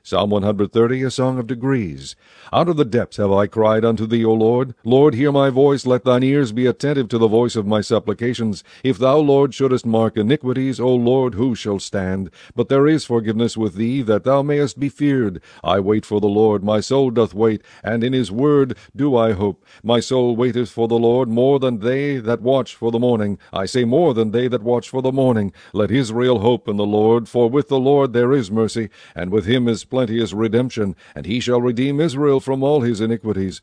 Psalm 130, a song of degrees. Out of the depths have I cried unto thee, O Lord. Lord, hear my voice, let thine ears be attentive to the voice of my supplications. If thou, Lord, shouldest mark iniquities, O Lord, who shall stand? But there is forgiveness with thee, that thou mayest be feared. I wait for the Lord, my soul doth wait, and in his word do I hope. My soul waiteth for the Lord more than they that watch for the morning. I say more than they that watch for the morning. Let Israel hope in the Lord, for with the Lord there is mercy, and with him is plenteous redemption, and he shall redeem Israel from all his iniquities.